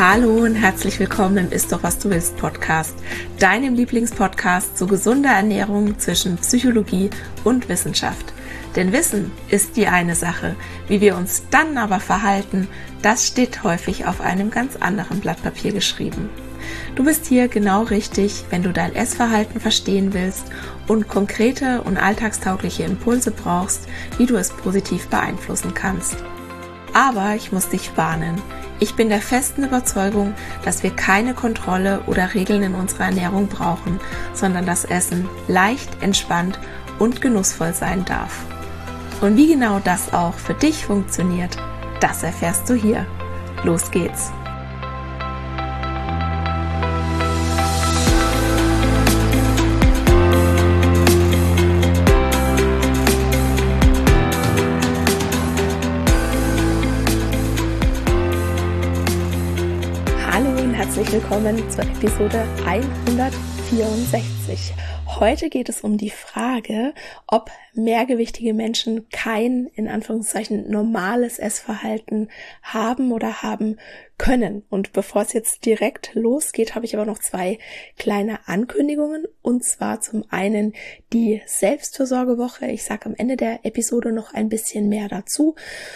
Hallo und herzlich willkommen im Ist doch was du willst Podcast, deinem Lieblingspodcast zu gesunder Ernährung zwischen Psychologie und Wissenschaft. Denn Wissen ist die eine Sache, wie wir uns dann aber verhalten, das steht häufig auf einem ganz anderen Blatt Papier geschrieben. Du bist hier genau richtig, wenn du dein Essverhalten verstehen willst und konkrete und alltagstaugliche Impulse brauchst, wie du es positiv beeinflussen kannst. Aber ich muss dich warnen. Ich bin der festen Überzeugung, dass wir keine Kontrolle oder Regeln in unserer Ernährung brauchen, sondern das Essen leicht, entspannt und genussvoll sein darf. Und wie genau das auch für dich funktioniert, das erfährst du hier. Los geht's! Herzlich willkommen zur Episode 164. Heute geht es um die Frage, ob mehrgewichtige Menschen kein, in Anführungszeichen, normales Essverhalten haben oder haben können. Und bevor es jetzt direkt losgeht, habe ich aber noch zwei kleine Ankündigungen. Und zwar zum einen die Selbstfürsorgewoche. Ich sage am Ende der Episode noch ein bisschen mehr dazu.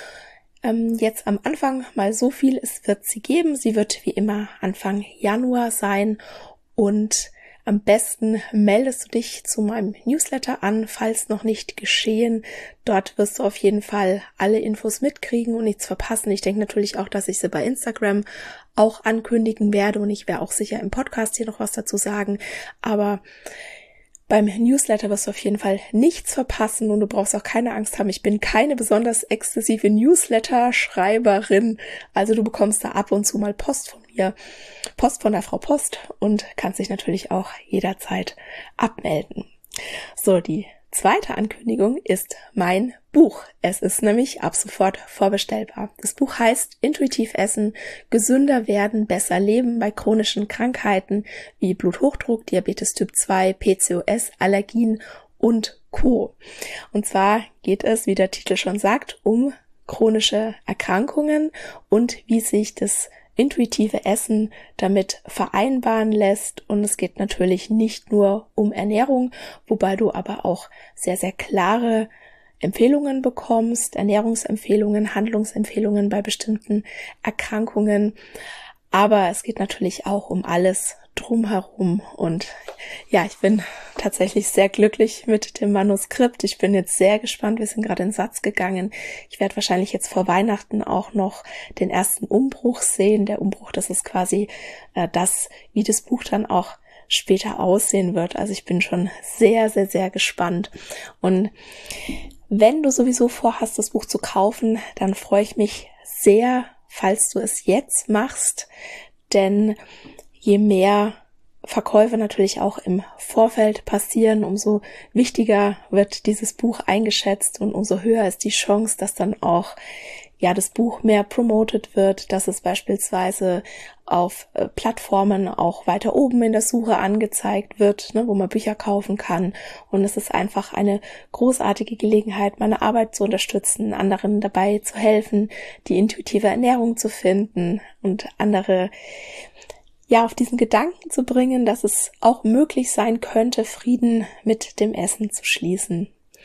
Jetzt am Anfang mal so viel, es wird sie geben. Sie wird wie immer Anfang Januar sein und am besten meldest du dich zu meinem Newsletter an, falls noch nicht geschehen. Dort wirst du auf jeden Fall alle Infos mitkriegen und nichts verpassen. Ich denke natürlich auch, dass ich sie bei Instagram auch ankündigen werde und ich werde auch sicher im Podcast hier noch was dazu sagen, aber beim Newsletter wirst du auf jeden Fall nichts verpassen und du brauchst auch keine Angst haben. Ich bin keine besonders exzessive Newsletter-Schreiberin. Also du bekommst da ab und zu mal Post von mir, Post von der Frau Post und kannst dich natürlich auch jederzeit abmelden. So, die zweite Ankündigung ist mein Buch. Es ist nämlich ab sofort vorbestellbar. Das Buch heißt Intuitiv Essen, gesünder werden, besser leben bei chronischen Krankheiten wie Bluthochdruck, Diabetes Typ 2, PCOS, Allergien und Co. Und zwar geht es, wie der Titel schon sagt, um chronische Erkrankungen und wie sich das intuitive Essen damit vereinbaren lässt. Und es geht natürlich nicht nur um Ernährung, wobei du aber auch sehr, sehr klare Empfehlungen bekommst, Ernährungsempfehlungen, Handlungsempfehlungen bei bestimmten Erkrankungen. Aber es geht natürlich auch um alles drumherum. Und ja, ich bin tatsächlich sehr glücklich mit dem Manuskript. Ich bin jetzt sehr gespannt. Wir sind gerade in den Satz gegangen. Ich werde wahrscheinlich jetzt vor Weihnachten auch noch den ersten Umbruch sehen. Der Umbruch, das ist quasi wie das Buch dann auch später aussehen wird. Also ich bin schon sehr, sehr, sehr gespannt. Und wenn du sowieso vorhast, das Buch zu kaufen, dann freue ich mich sehr, falls du es jetzt machst, denn je mehr Verkäufe natürlich auch im Vorfeld passieren, umso wichtiger wird dieses Buch eingeschätzt und umso höher ist die Chance, dass dann auch das Buch mehr promoted wird, dass es beispielsweise auf Plattformen auch weiter oben in der Suche angezeigt wird, wo man Bücher kaufen kann. Und es ist einfach eine großartige Gelegenheit, meine Arbeit zu unterstützen, anderen dabei zu helfen, die intuitive Ernährung zu finden und andere auf diesen Gedanken zu bringen, dass es auch möglich sein könnte, Frieden mit dem Essen zu schließen.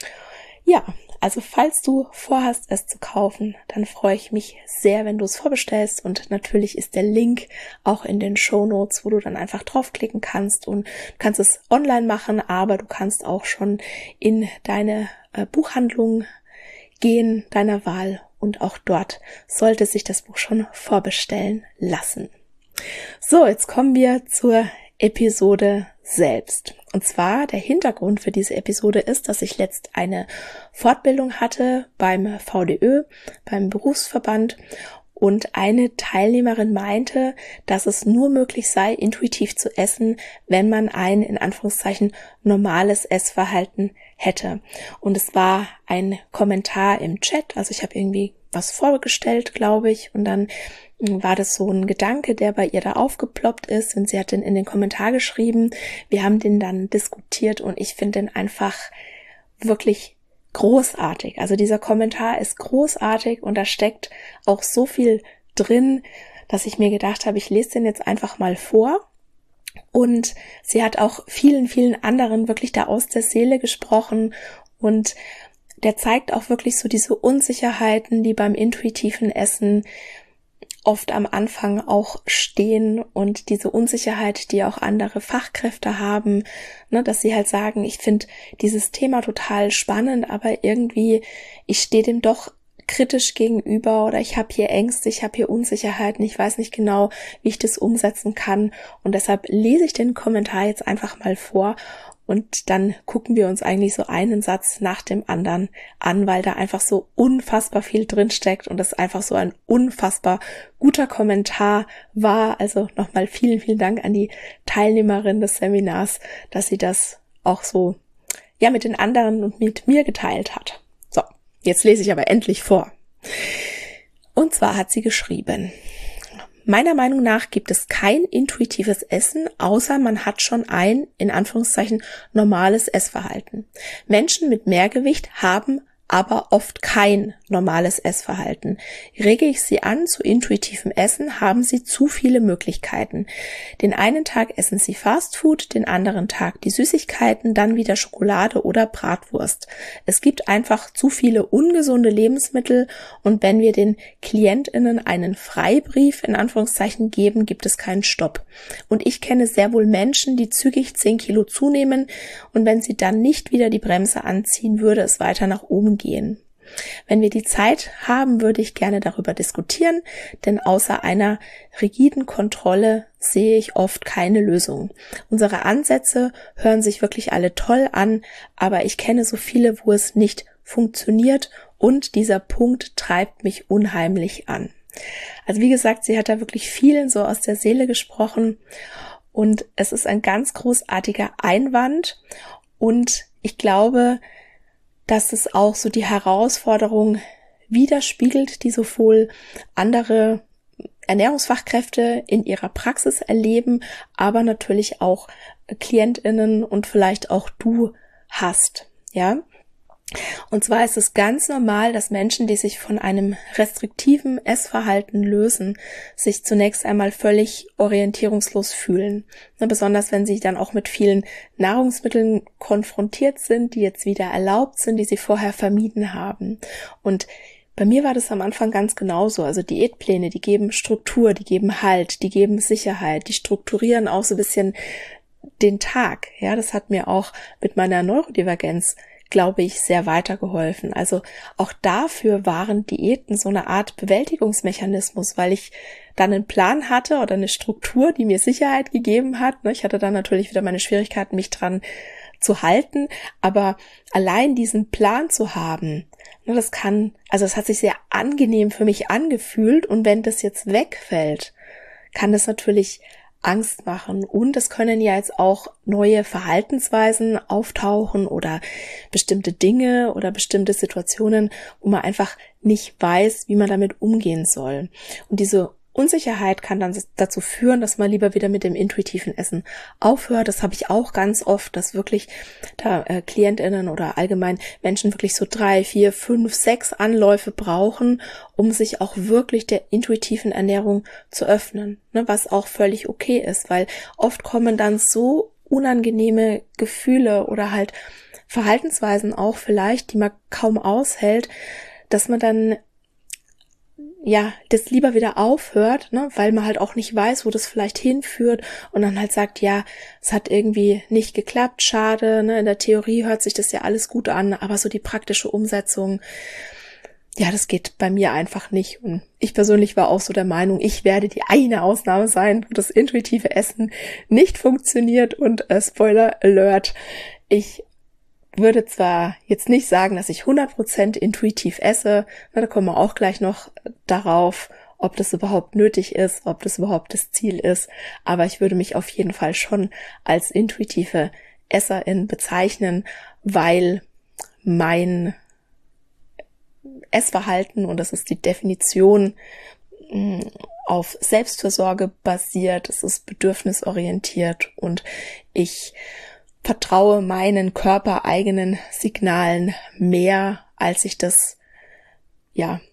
Ja, also falls du vorhast, es zu kaufen, dann freue ich mich sehr, wenn du es vorbestellst und natürlich ist der Link auch in den Shownotes, wo du dann einfach draufklicken kannst und du kannst es online machen, aber du kannst auch schon in deine Buchhandlung gehen, deiner Wahl und auch dort sollte sich das Buch schon vorbestellen lassen. So, jetzt kommen wir zur Episode selbst. Und zwar der Hintergrund für diese Episode ist, dass ich letzt eine Fortbildung hatte beim VDÖ, beim Berufsverband und eine Teilnehmerin meinte, dass es nur möglich sei, intuitiv zu essen, wenn man ein, in Anführungszeichen, normales Essverhalten hätte. Und es war ein Kommentar im Chat, also ich habe irgendwie was vorgestellt, glaube ich, und dann war das so ein Gedanke, der bei ihr da aufgeploppt ist und sie hat den in den Kommentar geschrieben. Wir haben den dann diskutiert und ich finde den einfach wirklich großartig. Also dieser Kommentar ist großartig und da steckt auch so viel drin, dass ich mir gedacht habe, ich lese den jetzt einfach mal vor. Und sie hat auch vielen, vielen anderen wirklich da aus der Seele gesprochen und der zeigt auch wirklich so diese Unsicherheiten, die beim intuitiven Essen oft am Anfang auch stehen und diese Unsicherheit, die auch andere Fachkräfte haben, ne, dass sie halt sagen, ich finde dieses Thema total spannend, aber irgendwie, ich stehe dem doch kritisch gegenüber oder ich habe hier Ängste, ich habe hier Unsicherheiten, ich weiß nicht genau, wie ich das umsetzen kann und deshalb lese ich den Kommentar jetzt einfach mal vor und dann gucken wir uns eigentlich so einen Satz nach dem anderen an, weil da einfach so unfassbar viel drinsteckt und das einfach so ein unfassbar guter Kommentar war. Also nochmal vielen, vielen Dank an die Teilnehmerin des Seminars, dass sie das auch so ja mit den anderen und mit mir geteilt hat. So, jetzt lese ich aber endlich vor. Und zwar hat sie geschrieben: Meiner Meinung nach gibt es kein intuitives Essen, außer man hat schon ein, in Anführungszeichen, normales Essverhalten. Menschen mit Mehrgewicht haben aber oft kein normales Essverhalten. Rege ich sie an zu intuitivem Essen, haben sie zu viele Möglichkeiten. Den einen Tag essen sie Fastfood, den anderen Tag die Süßigkeiten, dann wieder Schokolade oder Bratwurst. Es gibt einfach zu viele ungesunde Lebensmittel und wenn wir den KlientInnen einen Freibrief in Anführungszeichen geben, gibt es keinen Stopp. Und ich kenne sehr wohl Menschen, die zügig 10 Kilo zunehmen und wenn sie dann nicht wieder die Bremse anziehen, würde es weiter nach oben gehen. Wenn wir die Zeit haben, würde ich gerne darüber diskutieren, denn außer einer rigiden Kontrolle sehe ich oft keine Lösung. Unsere Ansätze hören sich wirklich alle toll an, aber ich kenne so viele, wo es nicht funktioniert und dieser Punkt treibt mich unheimlich an. Also wie gesagt, sie hat da wirklich vielen so aus der Seele gesprochen und es ist ein ganz großartiger Einwand und ich glaube, dass es auch so die Herausforderung widerspiegelt, die sowohl andere Ernährungsfachkräfte in ihrer Praxis erleben, aber natürlich auch KlientInnen und vielleicht auch du hast, ja. Und zwar ist es ganz normal, dass Menschen, die sich von einem restriktiven Essverhalten lösen, sich zunächst einmal völlig orientierungslos fühlen. Besonders wenn sie dann auch mit vielen Nahrungsmitteln konfrontiert sind, die jetzt wieder erlaubt sind, die sie vorher vermieden haben. Und bei mir war das am Anfang ganz genauso. Also Diätpläne, die geben Struktur, die geben Halt, die geben Sicherheit, die strukturieren auch so ein bisschen den Tag. Ja, das hat mir auch mit meiner Neurodivergenz, glaube ich, sehr weitergeholfen. Also auch dafür waren Diäten so eine Art Bewältigungsmechanismus, weil ich dann einen Plan hatte oder eine Struktur, die mir Sicherheit gegeben hat. Ich hatte dann natürlich wieder meine Schwierigkeiten, mich dran zu halten, aber allein diesen Plan zu haben, das hat sich sehr angenehm für mich angefühlt und wenn das jetzt wegfällt, kann das natürlich Angst machen und es können ja jetzt auch neue Verhaltensweisen auftauchen oder bestimmte Dinge oder bestimmte Situationen, wo man einfach nicht weiß, wie man damit umgehen soll. Und diese Unsicherheit kann dann dazu führen, dass man lieber wieder mit dem intuitiven Essen aufhört. Das habe ich auch ganz oft, dass wirklich da KlientInnen oder allgemein Menschen wirklich so 3, 4, 5, 6 Anläufe brauchen, um sich auch wirklich der intuitiven Ernährung zu öffnen, was auch völlig okay ist, weil oft kommen dann so unangenehme Gefühle oder halt Verhaltensweisen auch vielleicht, die man kaum aushält, dass man dann das lieber wieder aufhört, weil man halt auch nicht weiß, wo das vielleicht hinführt und dann halt sagt, ja, es hat irgendwie nicht geklappt, schade, in der Theorie hört sich das ja alles gut an, aber so die praktische Umsetzung, ja, das geht bei mir einfach nicht und ich persönlich war auch so der Meinung, ich werde die eine Ausnahme sein, wo das intuitive Essen nicht funktioniert und Spoiler Alert, ich würde zwar jetzt nicht sagen, dass ich 100% intuitiv esse, da kommen wir auch gleich noch darauf, ob das überhaupt nötig ist, ob das überhaupt das Ziel ist, aber ich würde mich auf jeden Fall schon als intuitive Esserin bezeichnen, weil mein Essverhalten, und das ist die Definition, auf Selbstfürsorge basiert, es ist bedürfnisorientiert und ich vertraue meinen körpereigenen Signalen mehr, als ich das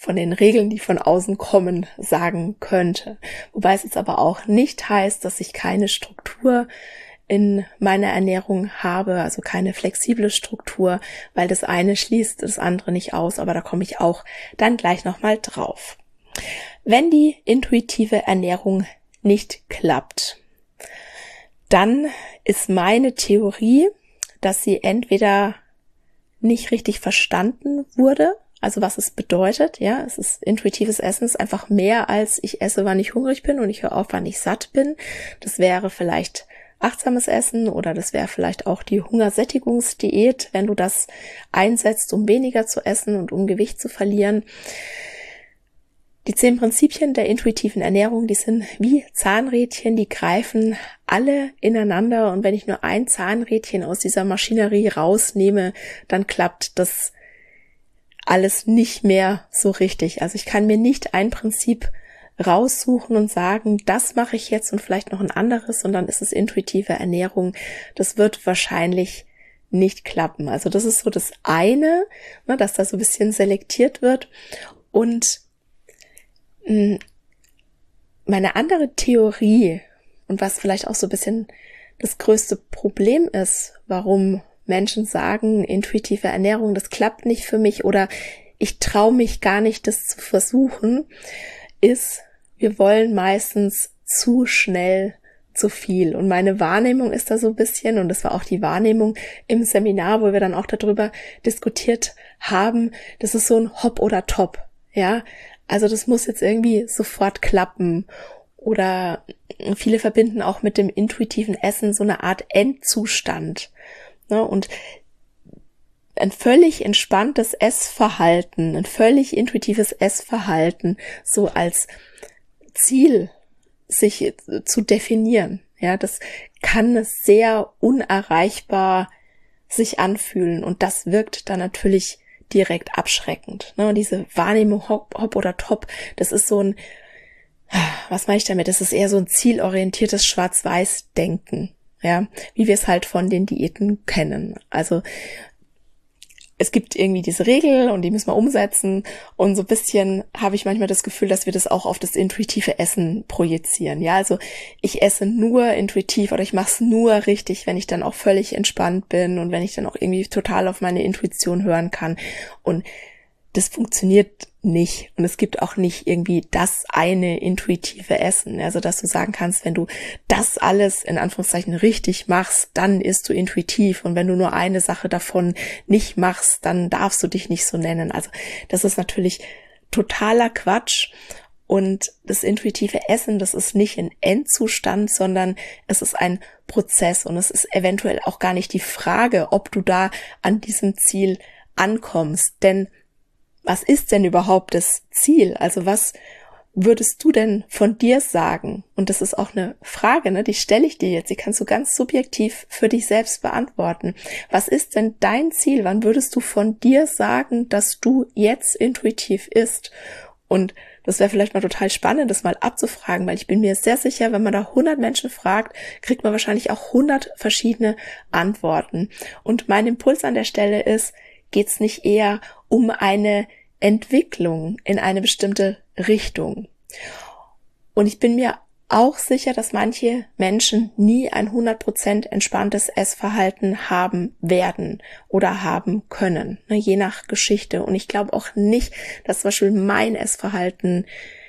von den Regeln, die von außen kommen, sagen könnte. Wobei es jetzt aber auch nicht heißt, dass ich keine Struktur in meiner Ernährung habe, also keine flexible Struktur, weil das eine schließt das andere nicht aus, aber da komme ich auch dann gleich nochmal drauf. Wenn die intuitive Ernährung nicht klappt, dann ist meine Theorie, dass sie entweder nicht richtig verstanden wurde, also was es bedeutet, ja, es ist intuitives Essen, ist einfach mehr als ich esse, wann ich hungrig bin und ich höre auf, wann ich satt bin. Das wäre vielleicht achtsames Essen oder das wäre vielleicht auch die Hungersättigungsdiät, wenn du das einsetzt, um weniger zu essen und um Gewicht zu verlieren. Die 10 Prinzipien der intuitiven Ernährung, die sind wie Zahnrädchen, die greifen alle ineinander und wenn ich nur ein Zahnrädchen aus dieser Maschinerie rausnehme, dann klappt das alles nicht mehr so richtig. Also ich kann mir nicht ein Prinzip raussuchen und sagen, das mache ich jetzt und vielleicht noch ein anderes und dann ist es intuitive Ernährung. Das wird wahrscheinlich nicht klappen. Also das ist so das eine, dass da so ein bisschen selektiert wird. Und meine andere Theorie und was vielleicht auch so ein bisschen das größte Problem ist, warum Menschen sagen, intuitive Ernährung, das klappt nicht für mich oder ich traue mich gar nicht, das zu versuchen, ist, wir wollen meistens zu schnell zu viel. Und meine Wahrnehmung ist da so ein bisschen, und das war auch die Wahrnehmung im Seminar, wo wir dann auch darüber diskutiert haben, das ist so ein Hop oder Top, ja. Also das muss jetzt irgendwie sofort klappen. Oder viele verbinden auch mit dem intuitiven Essen so eine Art Endzustand. Ne? Und ein völlig entspanntes Essverhalten, ein völlig intuitives Essverhalten so als Ziel sich zu definieren. Ja, das kann sehr unerreichbar sich anfühlen und das wirkt dann natürlich direkt abschreckend. Ne? Und diese Wahrnehmung Hop oder Top, das ist so ein, was meine ich damit? Das ist eher so ein zielorientiertes Schwarz-Weiß-Denken, ja, wie wir es halt von den Diäten kennen. Also es gibt irgendwie diese Regel und die müssen wir umsetzen und so ein bisschen habe ich manchmal das Gefühl, dass wir das auch auf das intuitive Essen projizieren. Ja, also ich esse nur intuitiv oder ich mache es nur richtig, wenn ich dann auch völlig entspannt bin und wenn ich dann auch irgendwie total auf meine Intuition hören kann und das funktioniert nicht und es gibt auch nicht irgendwie das eine intuitive Essen, also dass du sagen kannst, wenn du das alles in Anführungszeichen richtig machst, dann isst du intuitiv und wenn du nur eine Sache davon nicht machst, dann darfst du dich nicht so nennen. Also das ist natürlich totaler Quatsch und das intuitive Essen, das ist nicht ein Endzustand, sondern es ist ein Prozess und es ist eventuell auch gar nicht die Frage, ob du da an diesem Ziel ankommst, denn was ist denn überhaupt das Ziel? Also was würdest du denn von dir sagen? Und das ist auch eine Frage, ne? Die stelle ich dir jetzt. Die kannst du ganz subjektiv für dich selbst beantworten. Was ist denn dein Ziel? Wann würdest du von dir sagen, dass du jetzt intuitiv isst? Und das wäre vielleicht mal total spannend, das mal abzufragen, weil ich bin mir sehr sicher, wenn man da 100 Menschen fragt, kriegt man wahrscheinlich auch 100 verschiedene Antworten. Und mein Impuls an der Stelle ist, geht's nicht eher um eine Entwicklung in eine bestimmte Richtung. Und ich bin mir auch sicher, dass manche Menschen nie ein 100% entspanntes Essverhalten haben werden oder haben können, ne, je nach Geschichte. Und ich glaube auch nicht, dass zum Beispiel mein Essverhalten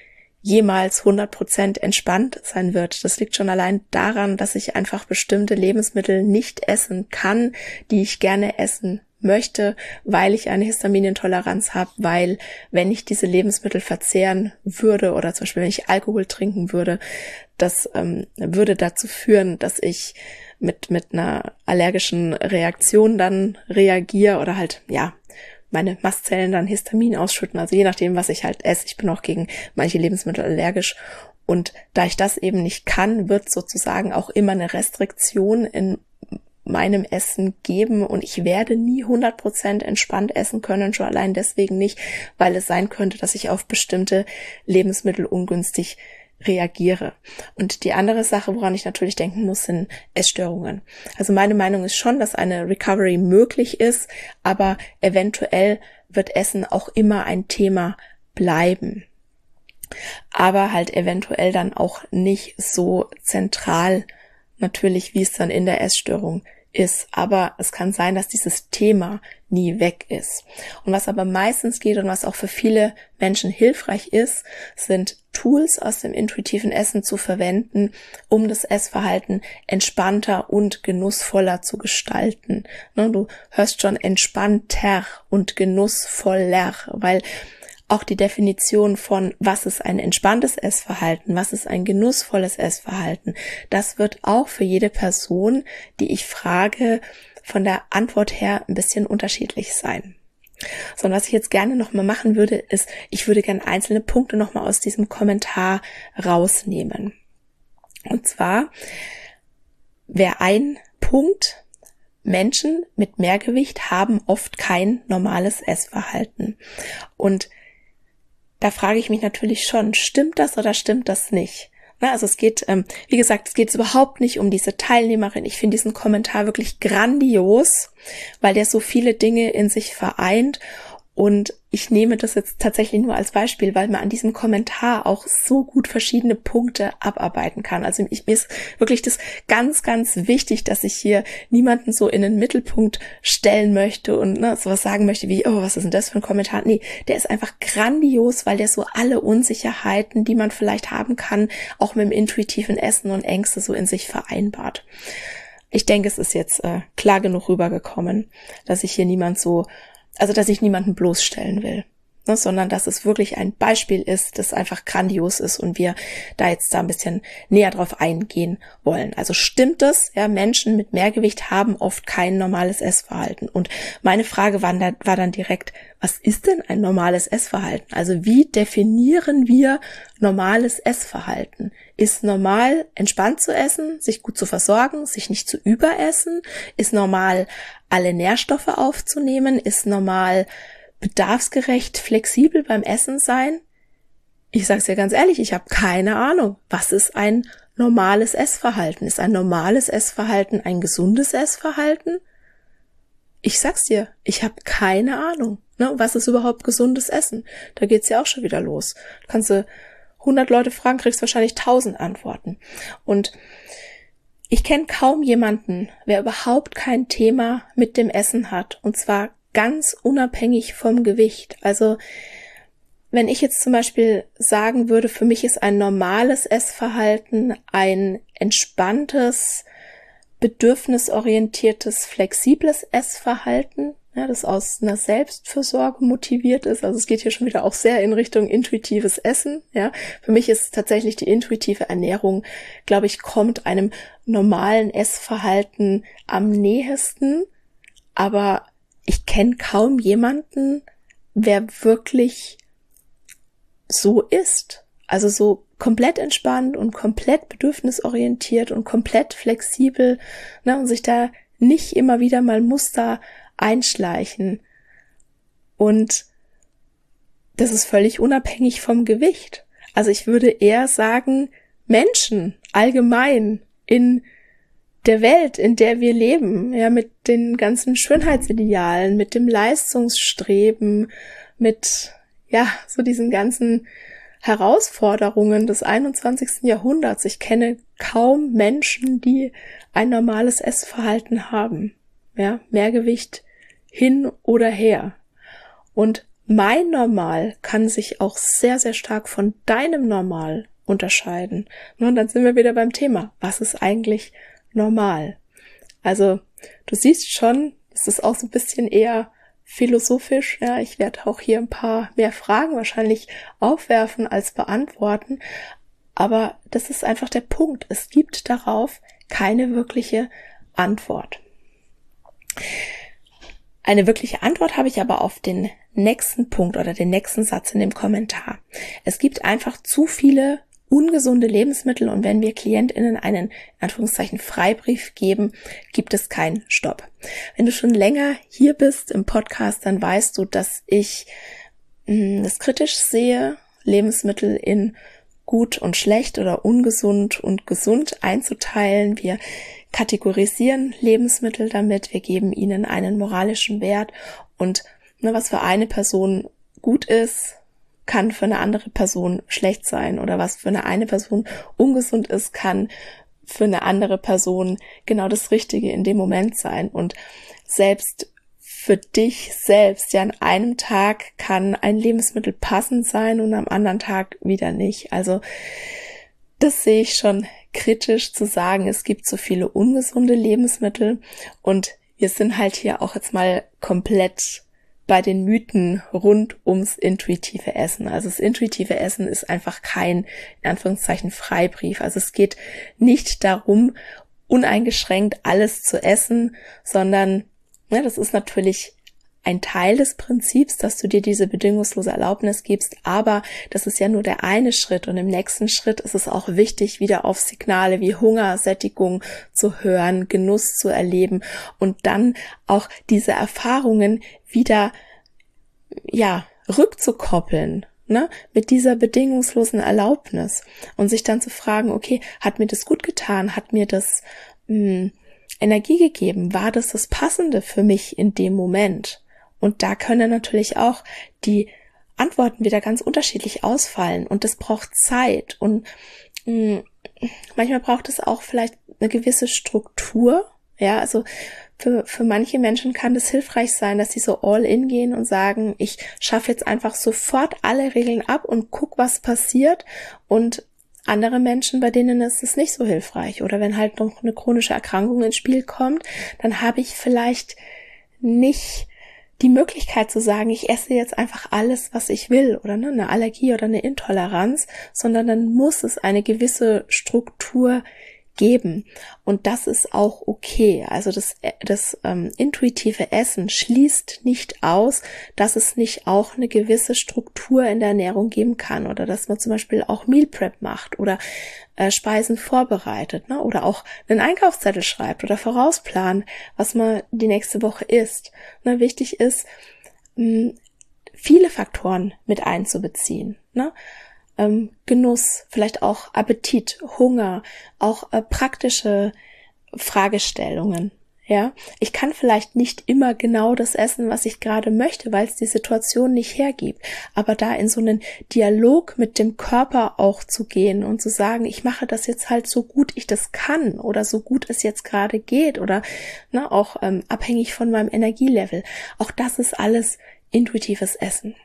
jemals 100% entspannt sein wird. Das liegt schon allein daran, dass ich einfach bestimmte Lebensmittel nicht essen kann, die ich gerne essen möchte, weil ich eine Histaminintoleranz habe, weil wenn ich diese Lebensmittel verzehren würde oder zum Beispiel wenn ich Alkohol trinken würde, das würde dazu führen, dass ich mit einer allergischen Reaktion dann reagiere oder halt, ja, meine Mastzellen dann Histamin ausschütten, also je nachdem, was ich halt esse. Ich bin auch gegen manche Lebensmittel allergisch und da ich das eben nicht kann, wird sozusagen auch immer eine Restriktion in meinem Essen geben und ich werde nie 100% entspannt essen können, schon allein deswegen nicht, weil es sein könnte, dass ich auf bestimmte Lebensmittel ungünstig reagiere. Und die andere Sache, woran ich natürlich denken muss, sind Essstörungen. Also meine Meinung ist schon, dass eine Recovery möglich ist, aber eventuell wird Essen auch immer ein Thema bleiben. Aber halt eventuell dann auch nicht so zentral, natürlich, wie es dann in der Essstörung ist. Aber es kann sein, dass dieses Thema nie weg ist. Und was aber meistens geht und was auch für viele Menschen hilfreich ist, sind Tools aus dem intuitiven Essen zu verwenden, um das Essverhalten entspannter und genussvoller zu gestalten. Du hörst schon entspannter und genussvoller, weil auch die Definition von, was ist ein entspanntes Essverhalten, was ist ein genussvolles Essverhalten, das wird auch für jede Person, die ich frage, von der Antwort her ein bisschen unterschiedlich sein. So, und was ich jetzt gerne nochmal machen würde, ist, ich würde gerne einzelne Punkte nochmal aus diesem Kommentar rausnehmen. Und zwar wäre ein Punkt: Menschen mit Mehrgewicht haben oft kein normales Essverhalten. Und da frage ich mich natürlich schon, stimmt das oder stimmt das nicht? Also es geht, wie gesagt, es geht überhaupt nicht um diese Teilnehmerin. Ich finde diesen Kommentar wirklich grandios, weil der so viele Dinge in sich vereint. Und ich nehme das jetzt tatsächlich nur als Beispiel, weil man an diesem Kommentar auch so gut verschiedene Punkte abarbeiten kann. Also mir ist wirklich das ganz, ganz wichtig, dass ich hier niemanden so in den Mittelpunkt stellen möchte und sowas sagen möchte wie, oh, was ist denn das für ein Kommentar? Nee, der ist einfach grandios, weil der so alle Unsicherheiten, die man vielleicht haben kann, auch mit dem intuitiven Essen und Ängste so in sich vereinbart. Ich denke, es ist jetzt klar genug rübergekommen, dass ich hier dass ich niemanden bloßstellen will, sondern dass es wirklich ein Beispiel ist, das einfach grandios ist und wir da jetzt ein bisschen näher drauf eingehen wollen. Also stimmt es, ja, Menschen mit Mehrgewicht haben oft kein normales Essverhalten. Und meine Frage war dann direkt, was ist denn ein normales Essverhalten? Also wie definieren wir normales Essverhalten? Ist normal, entspannt zu essen, sich gut zu versorgen, sich nicht zu überessen? Ist normal, alle Nährstoffe aufzunehmen? Ist normal, bedarfsgerecht, flexibel beim Essen sein? Ich sage es dir ganz ehrlich, ich habe keine Ahnung. Was ist ein normales Essverhalten? Ist ein normales Essverhalten ein gesundes Essverhalten? Ich sag's dir, ich habe keine Ahnung. Was ist überhaupt gesundes Essen? Da geht's ja auch schon wieder los. Kannst du 100 Leute fragen, kriegst wahrscheinlich 1000 Antworten. Und ich kenne kaum jemanden, wer überhaupt kein Thema mit dem Essen hat. Und zwar ganz unabhängig vom Gewicht. Also wenn ich jetzt zum Beispiel sagen würde, für mich ist ein normales Essverhalten ein entspanntes, bedürfnisorientiertes, flexibles Essverhalten, ja, das aus einer Selbstfürsorge motiviert ist. Also es geht hier schon wieder auch sehr in Richtung intuitives Essen. Ja, für mich ist tatsächlich die intuitive Ernährung, glaube ich, kommt einem normalen Essverhalten am nähesten. Aber ich kenne kaum jemanden, wer wirklich so ist. Also so komplett entspannt und komplett bedürfnisorientiert und komplett flexibel, und sich da nicht immer wieder mal Muster einschleichen. Und das ist völlig unabhängig vom Gewicht. Also ich würde eher sagen, Menschen allgemein in der Welt, in der wir leben, ja, mit den ganzen Schönheitsidealen, mit dem Leistungsstreben, mit, ja, so diesen ganzen Herausforderungen des 21. Jahrhunderts. Ich kenne kaum Menschen, die ein normales Essverhalten haben. Ja, Mehrgewicht hin oder her. Und mein Normal kann sich auch sehr, sehr stark von deinem Normal unterscheiden. Und dann sind wir wieder beim Thema. Was ist eigentlich normal? Also, du siehst schon, es ist auch so ein bisschen eher philosophisch. Ja, ich werde auch hier ein paar mehr Fragen wahrscheinlich aufwerfen als beantworten. Aber das ist einfach der Punkt. Es gibt darauf keine wirkliche Antwort. Eine wirkliche Antwort habe ich aber auf den nächsten Punkt oder den nächsten Satz in dem Kommentar. Es gibt einfach zu viele ungesunde Lebensmittel und wenn wir KlientInnen einen, in Anführungszeichen, Freibrief geben, gibt es keinen Stopp. Wenn du schon länger hier bist im Podcast, dann weißt du, dass ich das kritisch sehe, Lebensmittel in gut und schlecht oder ungesund und gesund einzuteilen. Wir kategorisieren Lebensmittel damit, wir geben ihnen einen moralischen Wert und was für eine Person gut ist, kann für eine andere Person schlecht sein oder was für eine Person ungesund ist, kann für eine andere Person genau das Richtige in dem Moment sein. Und selbst für dich selbst, ja, an einem Tag kann ein Lebensmittel passend sein und am anderen Tag wieder nicht. Also das sehe ich schon kritisch zu sagen, es gibt so viele ungesunde Lebensmittel, und wir sind halt hier auch jetzt mal komplett bei den Mythen rund ums intuitive Essen. Also das intuitive Essen ist einfach kein, in Anführungszeichen, Freibrief. Also es geht nicht darum, uneingeschränkt alles zu essen, sondern das ist natürlich ein Teil des Prinzips, dass du dir diese bedingungslose Erlaubnis gibst, aber das ist ja nur der eine Schritt, und im nächsten Schritt ist es auch wichtig, wieder auf Signale wie Hunger, Sättigung zu hören, Genuss zu erleben und dann auch diese Erfahrungen wieder, rückzukoppeln, mit dieser bedingungslosen Erlaubnis und sich dann zu fragen, okay, hat mir das gut getan, hat mir das Energie gegeben, war das Passende für mich in dem Moment? Und da können natürlich auch die Antworten wieder ganz unterschiedlich ausfallen, und das braucht Zeit, und manchmal braucht es auch vielleicht eine gewisse Struktur. Ja, also für manche Menschen kann das hilfreich sein, dass sie so all in gehen und sagen, ich schaffe jetzt einfach sofort alle Regeln ab und guck, was passiert, und andere Menschen, bei denen ist es nicht so hilfreich. Oder wenn halt noch eine chronische Erkrankung ins Spiel kommt, dann habe ich vielleicht nicht die Möglichkeit zu sagen, ich esse jetzt einfach alles, was ich will, oder eine Allergie oder eine Intoleranz, sondern dann muss es eine gewisse Struktur geben. Und das ist auch okay. Also das intuitive Essen schließt nicht aus, dass es nicht auch eine gewisse Struktur in der Ernährung geben kann, oder dass man zum Beispiel auch Meal Prep macht oder Speisen vorbereitet, oder auch einen Einkaufszettel schreibt oder vorausplant, was man die nächste Woche isst. Wichtig ist, viele Faktoren mit einzubeziehen, Genuss, vielleicht auch Appetit, Hunger, auch praktische Fragestellungen. Ja, ich kann vielleicht nicht immer genau das essen, was ich gerade möchte, weil es die Situation nicht hergibt. Aber da in so einen Dialog mit dem Körper auch zu gehen und zu sagen, ich mache das jetzt halt so gut ich das kann oder so gut es jetzt gerade geht oder auch abhängig von meinem Energielevel. Auch das ist alles intuitives Essen.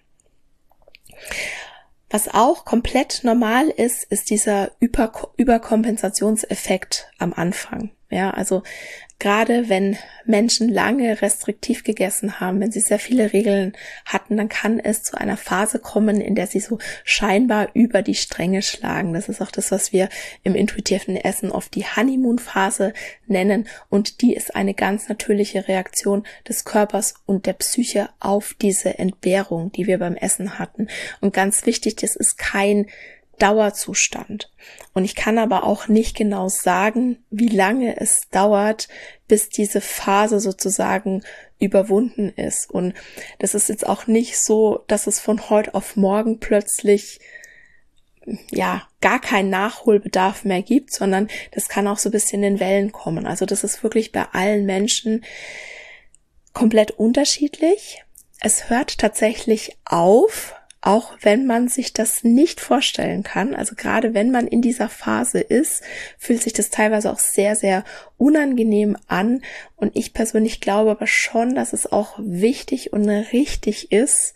Was auch komplett normal ist, ist dieser Überkompensationseffekt am Anfang. Ja, also gerade wenn Menschen lange restriktiv gegessen haben, wenn sie sehr viele Regeln hatten, dann kann es zu einer Phase kommen, in der sie so scheinbar über die Stränge schlagen. Das ist auch das, was wir im intuitiven Essen oft die Honeymoon-Phase nennen. Und die ist eine ganz natürliche Reaktion des Körpers und der Psyche auf diese Entbehrung, die wir beim Essen hatten. Und ganz wichtig, das ist kein Dauerzustand. Und ich kann aber auch nicht genau sagen, wie lange es dauert, bis diese Phase sozusagen überwunden ist. Und das ist jetzt auch nicht so, dass es von heute auf morgen plötzlich gar keinen Nachholbedarf mehr gibt, sondern das kann auch so ein bisschen in Wellen kommen. Also das ist wirklich bei allen Menschen komplett unterschiedlich. Es hört tatsächlich auf, auch wenn man sich das nicht vorstellen kann. Also gerade wenn man in dieser Phase ist, fühlt sich das teilweise auch sehr, sehr unangenehm an. Und ich persönlich glaube aber schon, dass es auch wichtig und richtig ist,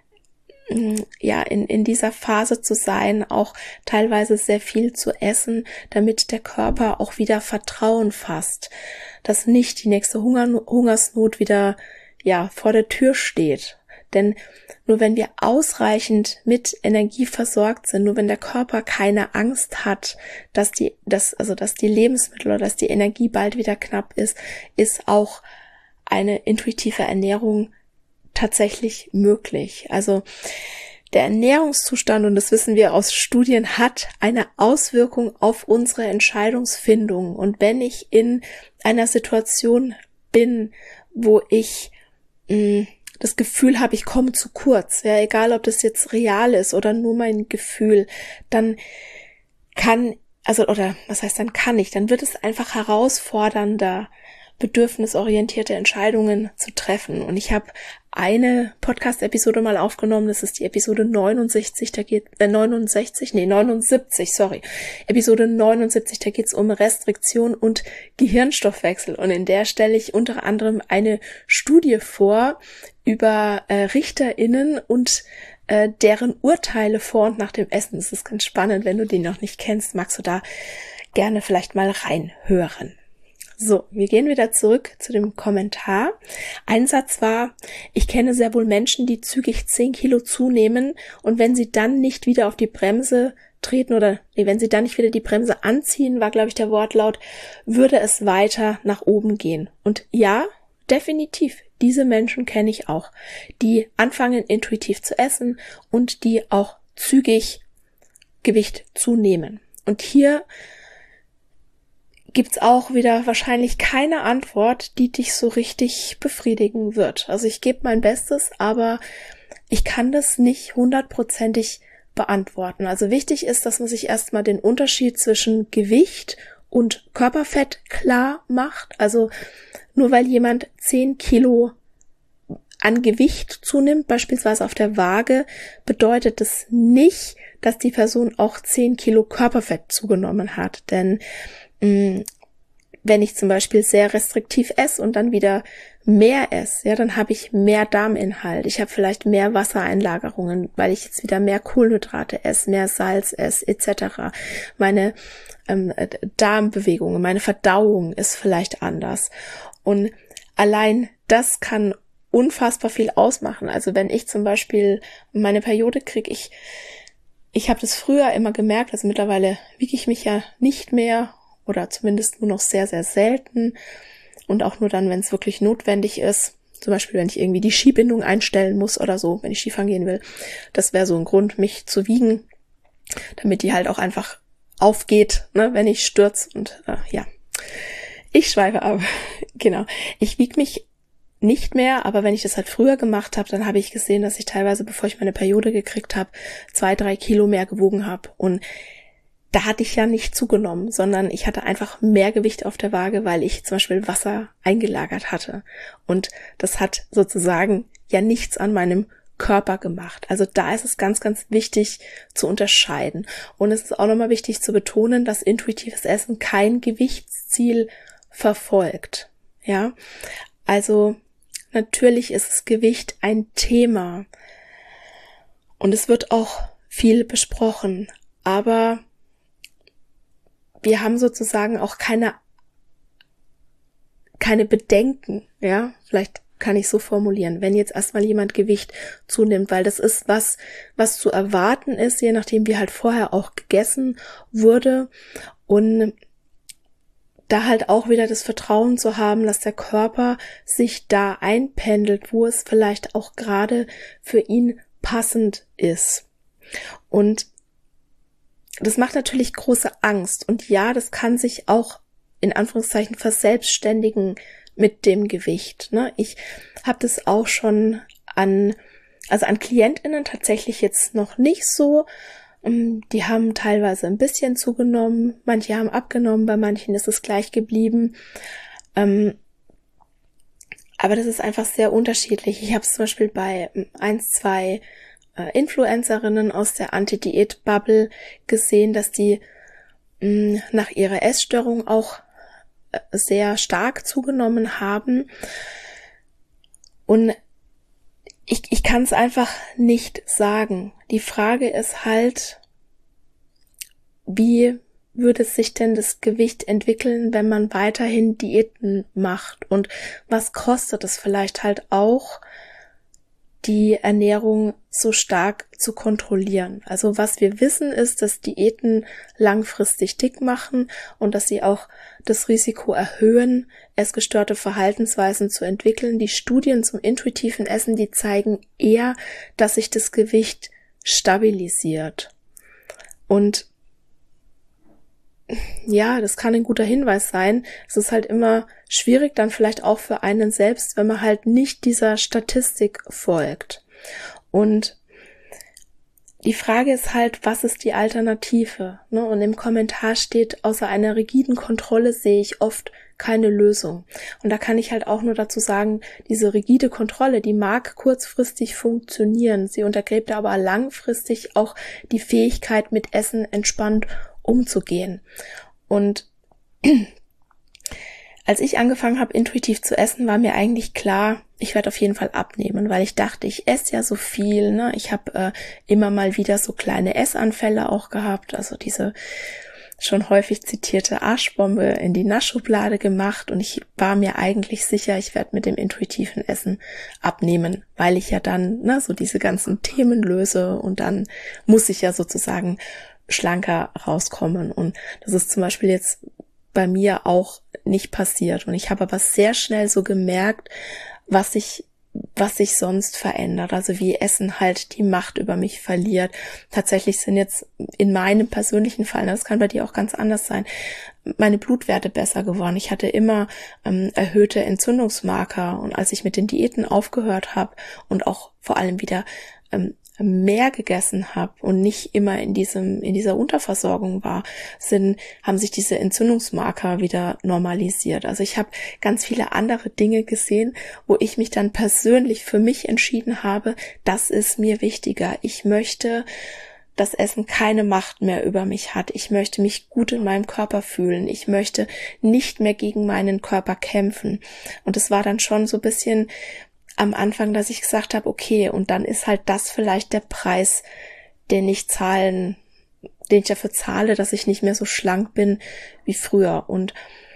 in dieser Phase zu sein, auch teilweise sehr viel zu essen, damit der Körper auch wieder Vertrauen fasst, dass nicht die nächste Hungersnot wieder vor der Tür steht. Denn nur wenn wir ausreichend mit Energie versorgt sind, nur wenn der Körper keine Angst hat, dass die Lebensmittel oder dass die Energie bald wieder knapp ist auch eine intuitive Ernährung tatsächlich möglich. Also der Ernährungszustand, und das wissen wir aus Studien, hat eine Auswirkung auf unsere Entscheidungsfindung. Und wenn ich in einer Situation bin, wo ich das Gefühl habe, ich komme zu kurz, egal ob das jetzt real ist oder nur mein Gefühl, dann dann wird es einfach herausfordernder, bedürfnisorientierte Entscheidungen zu treffen. Und ich habe eine Podcast-Episode mal aufgenommen. Das ist die Episode 79, Episode 79, da geht es um Restriktion und Gehirnstoffwechsel. Und in der stelle ich unter anderem eine Studie vor über RichterInnen und deren Urteile vor und nach dem Essen. Das ist ganz spannend, wenn du die noch nicht kennst, magst du da gerne vielleicht mal reinhören. So, wir gehen wieder zurück zu dem Kommentar. Ein Satz war: Ich kenne sehr wohl Menschen, die zügig 10 Kilo zunehmen und wenn sie dann nicht wieder auf die Bremse treten wenn sie dann nicht wieder die Bremse anziehen, war glaube ich der Wortlaut, würde es weiter nach oben gehen. Und ja, definitiv. Diese Menschen kenne ich auch, die anfangen intuitiv zu essen und die auch zügig Gewicht zunehmen. Und hier gibt's auch wieder wahrscheinlich keine Antwort, die dich so richtig befriedigen wird. Also ich gebe mein Bestes, aber ich kann das nicht 100%ig beantworten. Also wichtig ist, dass man sich erstmal den Unterschied zwischen Gewicht und Körperfett klar macht. Also nur weil jemand 10 Kilo an Gewicht zunimmt, beispielsweise auf der Waage, bedeutet es nicht, dass die Person auch 10 Kilo Körperfett zugenommen hat. Denn wenn ich zum Beispiel sehr restriktiv esse und dann wieder mehr esse, ja, dann habe ich mehr Darminhalt. Ich habe vielleicht mehr Wassereinlagerungen, weil ich jetzt wieder mehr Kohlenhydrate esse, mehr Salz esse, etc. Meine Darmbewegungen, meine Verdauung ist vielleicht anders. Und allein das kann unfassbar viel ausmachen. Also wenn ich zum Beispiel meine Periode kriege, ich habe das früher immer gemerkt, also mittlerweile wiege ich mich ja nicht mehr oder zumindest nur noch sehr, sehr selten und auch nur dann, wenn es wirklich notwendig ist. Zum Beispiel, wenn ich irgendwie die Skibindung einstellen muss oder so, wenn ich Skifahren gehen will. Das wäre so ein Grund, mich zu wiegen, damit die halt auch einfach aufgeht, ne, wenn ich stürze. Und ja, ich schweife ab. Genau. Ich wiege mich nicht mehr, aber wenn ich das halt früher gemacht habe, dann habe ich gesehen, dass ich teilweise, bevor ich meine Periode gekriegt habe, 2-3 Kilo mehr gewogen habe. Und da hatte ich ja nicht zugenommen, sondern ich hatte einfach mehr Gewicht auf der Waage, weil ich zum Beispiel Wasser eingelagert hatte. Und das hat sozusagen ja nichts an meinem Körper gemacht. Also da ist es ganz, ganz wichtig zu unterscheiden. Und es ist auch nochmal wichtig zu betonen, dass intuitives Essen kein Gewichtsziel verfolgt. Ja, also natürlich ist das Gewicht ein Thema. Und es wird auch viel besprochen. Aber wir haben sozusagen auch keine Bedenken, ja, vielleicht kann ich so formulieren, wenn jetzt erstmal jemand Gewicht zunimmt, weil das ist was zu erwarten ist, je nachdem wie halt vorher auch gegessen wurde und da halt auch wieder das Vertrauen zu haben, dass der Körper sich da einpendelt, wo es vielleicht auch gerade für ihn passend ist. Und das macht natürlich große Angst. Und ja, das kann sich auch in Anführungszeichen verselbstständigen mit dem Gewicht. Ne? Ich habe das auch schon an KlientInnen tatsächlich jetzt noch nicht so. Die haben teilweise ein bisschen zugenommen, manche haben abgenommen, bei manchen ist es gleich geblieben. Aber das ist einfach sehr unterschiedlich. Ich habe es zum Beispiel bei 1-2 Influencerinnen aus der Anti-Diät-Bubble gesehen, dass die nach ihrer Essstörung auch sehr stark zugenommen haben. Und ich kann es einfach nicht sagen. Die Frage ist halt, wie würde sich denn das Gewicht entwickeln, wenn man weiterhin Diäten macht? Und was kostet es vielleicht halt auch, die Ernährung so stark zu kontrollieren. Also was wir wissen ist, dass Diäten langfristig dick machen und dass sie auch das Risiko erhöhen, essgestörte Verhaltensweisen zu entwickeln. Die Studien zum intuitiven Essen, die zeigen eher, dass sich das Gewicht stabilisiert. Und ja, das kann ein guter Hinweis sein. Es ist halt immer schwierig dann vielleicht auch für einen selbst, wenn man halt nicht dieser Statistik folgt. Und die Frage ist halt, was ist die Alternative? Ne? Und im Kommentar steht, außer einer rigiden Kontrolle sehe ich oft keine Lösung. Und da kann ich halt auch nur dazu sagen, diese rigide Kontrolle, die mag kurzfristig funktionieren. Sie untergräbt aber langfristig auch die Fähigkeit, mit Essen entspannt umzugehen. Und als ich angefangen habe, intuitiv zu essen, war mir eigentlich klar, ich werde auf jeden Fall abnehmen, weil ich dachte, ich esse ja so viel, ne? Ich habe immer mal wieder so kleine Essanfälle auch gehabt, also diese schon häufig zitierte Arschbombe in die Naschschublade gemacht, und ich war mir eigentlich sicher, ich werde mit dem intuitiven Essen abnehmen, weil ich ja dann so diese ganzen Themen löse, und dann muss ich ja sozusagen schlanker rauskommen. Und das ist zum Beispiel jetzt bei mir auch nicht passiert. Und ich habe aber sehr schnell so gemerkt, was sich sonst verändert, also wie Essen halt die Macht über mich verliert. Tatsächlich sind jetzt in meinem persönlichen Fall, das kann bei dir auch ganz anders sein, meine Blutwerte besser geworden. Ich hatte immer erhöhte Entzündungsmarker, und als ich mit den Diäten aufgehört habe und auch vor allem wieder mehr gegessen habe und nicht immer in dieser Unterversorgung war, haben sich diese Entzündungsmarker wieder normalisiert. Also ich habe ganz viele andere Dinge gesehen, wo ich mich dann persönlich für mich entschieden habe, das ist mir wichtiger. Ich möchte, dass Essen keine Macht mehr über mich hat. Ich möchte mich gut in meinem Körper fühlen. Ich möchte nicht mehr gegen meinen Körper kämpfen. Und es war dann schon so ein bisschen am Anfang, dass ich gesagt habe, okay, und dann ist halt das vielleicht der Preis, den ich dafür zahle, dass ich nicht mehr so schlank bin wie früher. Und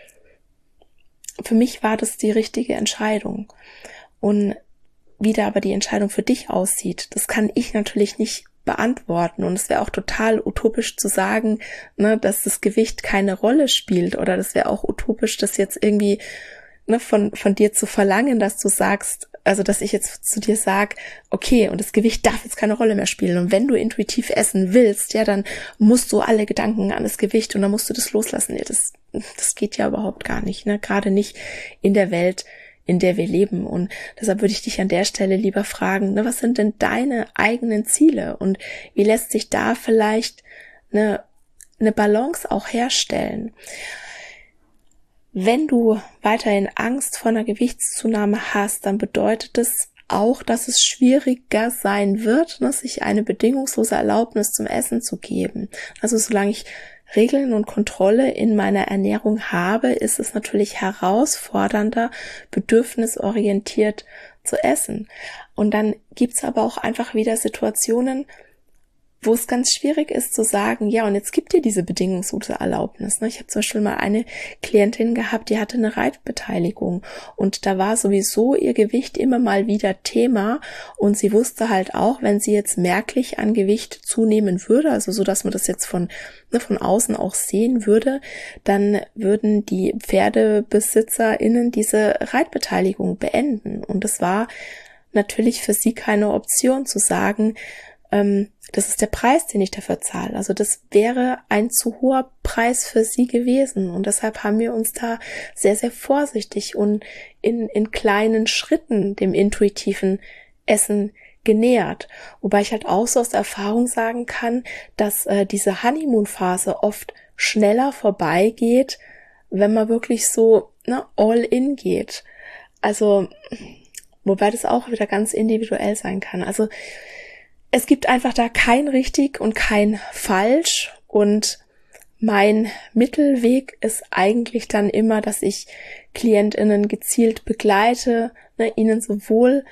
für mich war das die richtige Entscheidung. Und wie da aber die Entscheidung für dich aussieht, das kann ich natürlich nicht beantworten. Und es wäre auch total utopisch zu sagen, dass das Gewicht keine Rolle spielt, oder das wäre auch utopisch, das jetzt irgendwie von dir zu verlangen, dass du sagst, also dass ich jetzt zu dir sage, okay, und das Gewicht darf jetzt keine Rolle mehr spielen, und wenn du intuitiv essen willst, ja, dann musst du alle Gedanken an das Gewicht, und dann musst du das loslassen. Ja, das geht ja überhaupt gar nicht, gerade nicht in der Welt, in der wir leben. Und deshalb würde ich dich an der Stelle lieber fragen, was sind denn deine eigenen Ziele, und wie lässt sich da vielleicht eine Balance auch herstellen? Wenn du weiterhin Angst vor einer Gewichtszunahme hast, dann bedeutet es auch, dass es schwieriger sein wird, sich eine bedingungslose Erlaubnis zum Essen zu geben. Also solange ich Regeln und Kontrolle in meiner Ernährung habe, ist es natürlich herausfordernder, bedürfnisorientiert zu essen. Und dann gibt's aber auch einfach wieder Situationen, wo es ganz schwierig ist zu sagen, ja, und jetzt gibt dir diese bedingungslose Erlaubnis. Ich habe zum Beispiel mal eine Klientin gehabt, die hatte eine Reitbeteiligung, und da war sowieso ihr Gewicht immer mal wieder Thema, und sie wusste halt auch, wenn sie jetzt merklich an Gewicht zunehmen würde, also so, dass man das jetzt von außen auch sehen würde, dann würden die PferdebesitzerInnen diese Reitbeteiligung beenden. Und es war natürlich für sie keine Option zu sagen, das ist der Preis, den ich dafür zahle. Also das wäre ein zu hoher Preis für sie gewesen. Und deshalb haben wir uns da sehr, sehr vorsichtig und in kleinen Schritten dem intuitiven Essen genähert. Wobei ich halt auch so aus der Erfahrung sagen kann, dass diese Honeymoon-Phase oft schneller vorbeigeht, wenn man wirklich so all in geht. Also, wobei das auch wieder ganz individuell sein kann. Also es gibt einfach da kein richtig und kein falsch, und mein Mittelweg ist eigentlich dann immer, dass ich KlientInnen gezielt begleite, ihnen sowohl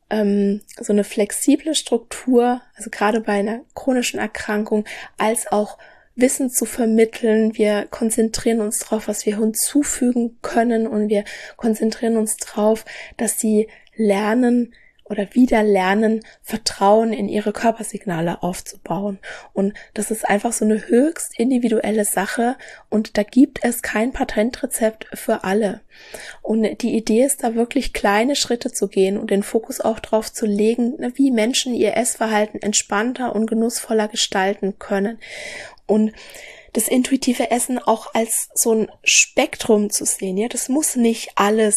so eine flexible Struktur, also gerade bei einer chronischen Erkrankung, als auch Wissen zu vermitteln. Wir konzentrieren uns drauf, was wir hinzufügen können, und wir konzentrieren uns drauf, dass sie lernen oder wieder lernen, Vertrauen in ihre Körpersignale aufzubauen. Und das ist einfach so eine höchst individuelle Sache, und da gibt es kein Patentrezept für alle. Und die Idee ist da wirklich, kleine Schritte zu gehen und den Fokus auch drauf zu legen, wie Menschen ihr Essverhalten entspannter und genussvoller gestalten können. Und das intuitive Essen auch als so ein Spektrum zu sehen. Ja, das muss nicht alles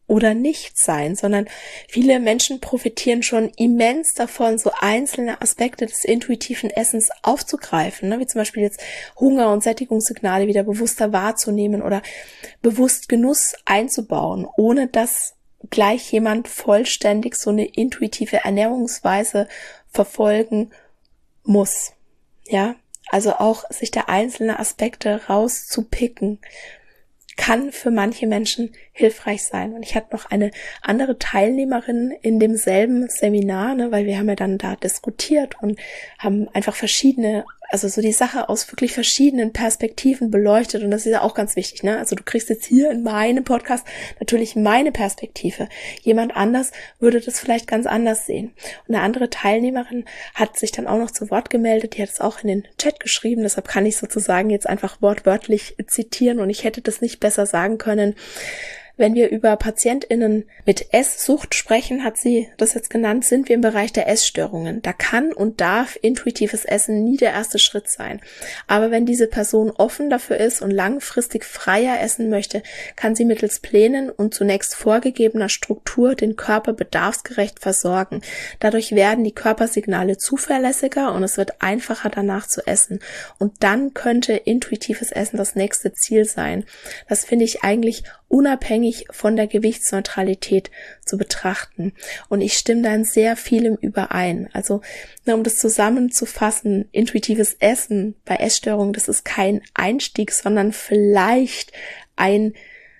oder Nichtsein, sondern viele Menschen profitieren schon immens davon, so einzelne Aspekte des intuitiven Essens aufzugreifen, ne? Wie zum Beispiel jetzt Hunger- und Sättigungssignale wieder bewusster wahrzunehmen oder bewusst Genuss einzubauen, ohne dass gleich jemand vollständig so eine intuitive Ernährungsweise verfolgen muss. Ja, also auch sich da einzelne Aspekte rauszupicken, kann für manche Menschen hilfreich sein. Und ich hatte noch eine andere Teilnehmerin in demselben Seminar, ne, weil wir haben ja dann da diskutiert und haben einfach verschiedene, also so die Sache aus wirklich verschiedenen Perspektiven beleuchtet. Und das ist ja auch ganz wichtig, ne? Also du kriegst jetzt hier in meinem Podcast natürlich meine Perspektive. Jemand anders würde das vielleicht ganz anders sehen. Und eine andere Teilnehmerin hat sich dann auch noch zu Wort gemeldet. Die hat es auch in den Chat geschrieben. Deshalb kann ich sozusagen jetzt einfach wortwörtlich zitieren. Und ich hätte das nicht besser sagen können. Wenn wir über PatientInnen mit Esssucht sprechen, hat sie das jetzt genannt, sind wir im Bereich der Essstörungen. Da kann und darf intuitives Essen nie der erste Schritt sein. Aber wenn diese Person offen dafür ist und langfristig freier essen möchte, kann sie mittels Plänen und zunächst vorgegebener Struktur den Körper bedarfsgerecht versorgen. Dadurch werden die Körpersignale zuverlässiger und es wird einfacher danach zu essen. Und dann könnte intuitives Essen das nächste Ziel sein. Das finde ich eigentlich unabhängig von der Gewichtsneutralität zu betrachten. Und ich stimme da in sehr vielem überein. Also, um das zusammenzufassen, intuitives Essen bei Essstörungen, das ist kein Einstieg, sondern vielleicht ein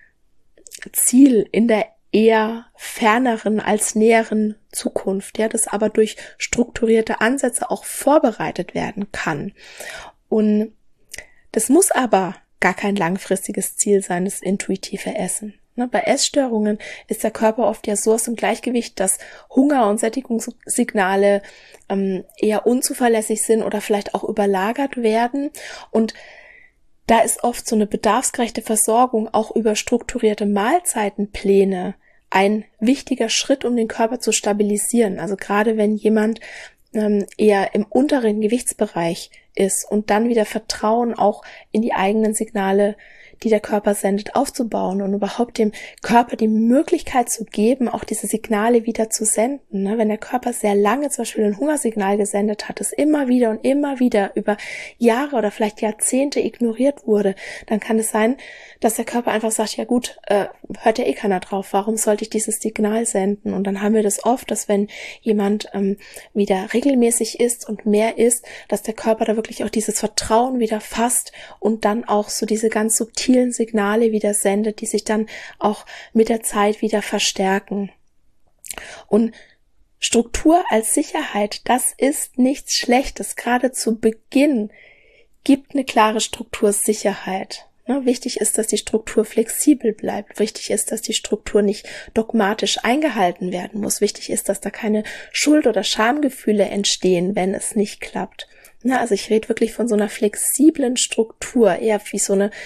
Ziel in der eher ferneren als näheren Zukunft, ja, das aber durch strukturierte Ansätze auch vorbereitet werden kann. Und das muss aber gar kein langfristiges Ziel sein, das intuitive Essen. Bei Essstörungen ist der Körper oft ja so aus dem Gleichgewicht, dass Hunger- und Sättigungssignale eher unzuverlässig sind oder vielleicht auch überlagert werden. Und da ist oft so eine bedarfsgerechte Versorgung auch über strukturierte Mahlzeitenpläne ein wichtiger Schritt, um den Körper zu stabilisieren. Also gerade wenn jemand eher im unteren Gewichtsbereich ist und dann wieder Vertrauen auch in die eigenen Signale, die der Körper sendet, aufzubauen und überhaupt dem Körper die Möglichkeit zu geben, auch diese Signale wieder zu senden. Wenn der Körper sehr lange zum Beispiel ein Hungersignal gesendet hat, das immer wieder und immer wieder über Jahre oder vielleicht Jahrzehnte ignoriert wurde, dann kann es sein, dass der Körper einfach sagt, ja gut, hört ja eh keiner drauf, warum sollte ich dieses Signal senden? Und dann haben wir das oft, dass wenn jemand wieder regelmäßig isst und mehr isst, dass der Körper da wirklich auch dieses Vertrauen wieder fasst und dann auch so diese ganz subtilen Signale wieder sendet, die sich dann auch mit der Zeit wieder verstärken. Und Struktur als Sicherheit, das ist nichts Schlechtes. Gerade zu Beginn gibt eine klare Struktursicherheit. Wichtig ist, dass die Struktur flexibel bleibt. Wichtig ist, dass die Struktur nicht dogmatisch eingehalten werden muss. Wichtig ist, dass da keine Schuld- oder Schamgefühle entstehen, wenn es nicht klappt. Also ich rede wirklich von so einer flexiblen Struktur, eher wie so eine,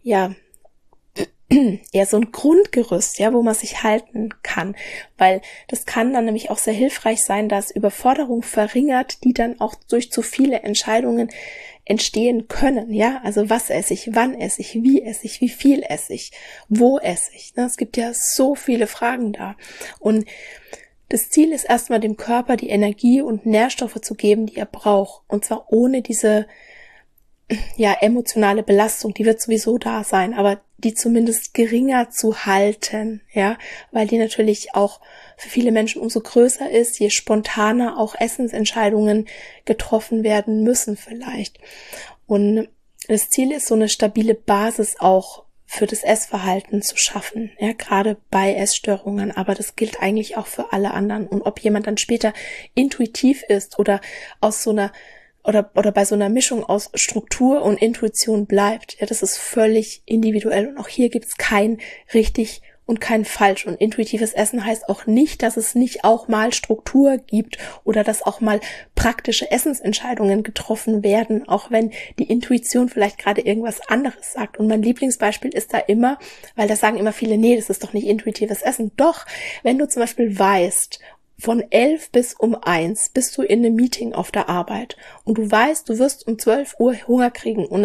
eher so ein Grundgerüst, wo man sich halten kann, weil das kann dann nämlich auch sehr hilfreich sein, dass Überforderung verringert, die dann auch durch zu viele Entscheidungen entstehen können, also was esse ich, wann esse ich, wie viel esse ich, wo esse ich, es gibt ja so viele Fragen da und das Ziel ist erstmal dem Körper die Energie und Nährstoffe zu geben, die er braucht, und zwar ohne diese emotionale Belastung, die wird sowieso da sein, aber die zumindest geringer zu halten, weil die natürlich auch für viele Menschen umso größer ist, je spontaner auch Essensentscheidungen getroffen werden müssen vielleicht. Und das Ziel ist, so eine stabile Basis auch für das Essverhalten zu schaffen, gerade bei Essstörungen, aber das gilt eigentlich auch für alle anderen. Und ob jemand dann später intuitiv ist oder aus so einer oder bei so einer Mischung aus Struktur und Intuition bleibt, das ist völlig individuell und auch hier gibt's kein richtig und kein falsch. Und intuitives Essen heißt auch nicht, dass es nicht auch mal Struktur gibt oder dass auch mal praktische Essensentscheidungen getroffen werden, auch wenn die Intuition vielleicht gerade irgendwas anderes sagt. Und mein Lieblingsbeispiel ist da immer, weil da sagen immer viele, nee, das ist doch nicht intuitives Essen. Doch, wenn du zum Beispiel weißt, von 11 bis um 1 bist du in einem Meeting auf der Arbeit und du weißt, du wirst um 12 Uhr Hunger kriegen und es